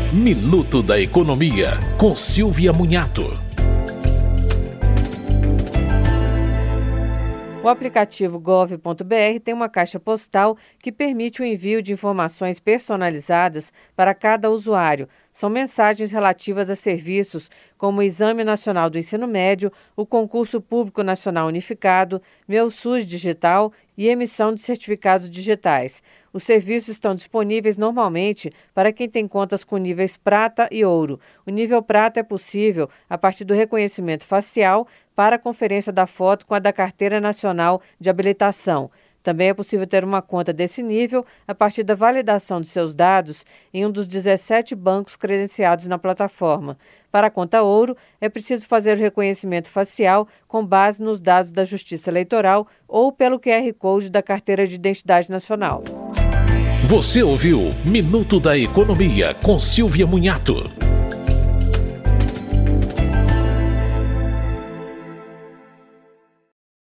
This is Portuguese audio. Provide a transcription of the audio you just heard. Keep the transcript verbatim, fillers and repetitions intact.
Minuto da Economia, com Silvia Munhato. O aplicativo gov ponto br tem uma caixa postal que permite o envio de informações personalizadas para cada usuário. São mensagens relativas a serviços como o Exame Nacional do Ensino Médio, o Concurso Público Nacional Unificado, Meu SUS Digital e emissão de certificados digitais. Os serviços estão disponíveis normalmente para quem tem contas com níveis prata e ouro. O nível prata é possível a partir do reconhecimento facial para a conferência da foto com a da Carteira Nacional de Habilitação. Também é possível ter uma conta desse nível a partir da validação de seus dados em um dos dezessete bancos credenciados na plataforma. Para a conta ouro, é preciso fazer o reconhecimento facial com base nos dados da Justiça Eleitoral ou pelo Q R Code da Carteira de Identidade Nacional. Você ouviu Minuto da Economia com Silvia Munhato.